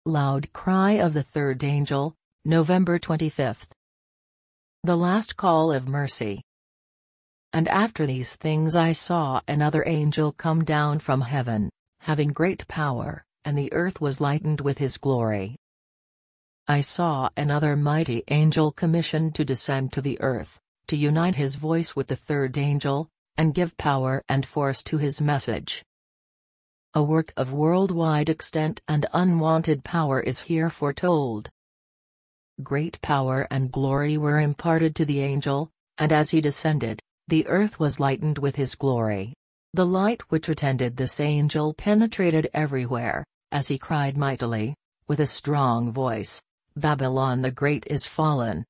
Loud cry of the third angel, November 25. The last call of mercy. And after these things I saw another angel come down from heaven, having great power, and the earth was lightened with his glory. I saw another mighty angel commissioned to descend to the earth, to unite his voice with the third angel, and give power and force to his message. A work of worldwide extent and unwanted power is here foretold. Great power and glory were imparted to the angel, and as he descended, the earth was lightened with his glory. The light which attended this angel penetrated everywhere, as he cried mightily, with a strong voice, Babylon the Great is fallen,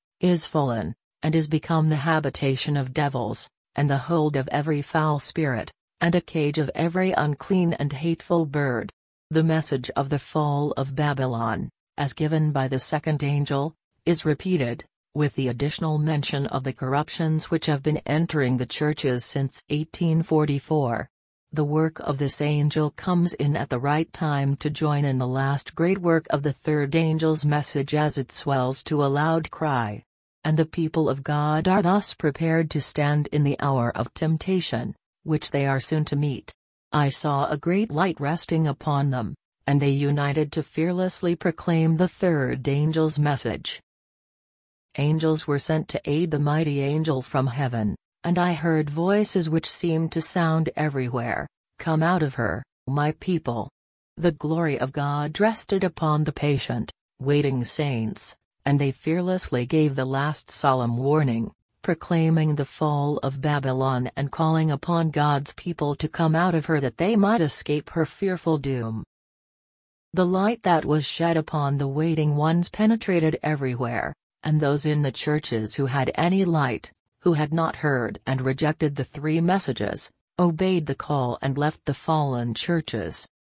and is become the habitation of devils, and the hold of every foul spirit, and a cage of every unclean and hateful bird. The message of the fall of Babylon, as given by the second angel, is repeated, with the additional mention of the corruptions which have been entering the churches since 1844. The work of this angel comes in at the right time to join in the last great work of the third angel's message as it swells to a loud cry. And the people of God are thus prepared to stand in the hour of temptation, which they are soon to meet. I saw a great light resting upon them, and they united to fearlessly proclaim the third angel's message. Angels were sent to aid the mighty angel from heaven, and I heard voices which seemed to sound everywhere, "Come out of her, my people." The glory of God rested upon the patient, waiting saints, and they fearlessly gave the last solemn warning, proclaiming the fall of Babylon and calling upon God's people to come out of her that they might escape her fearful doom. The light that was shed upon the waiting ones penetrated everywhere, and those in the churches who had any light, who had not heard and rejected the three messages, obeyed the call and left the fallen churches.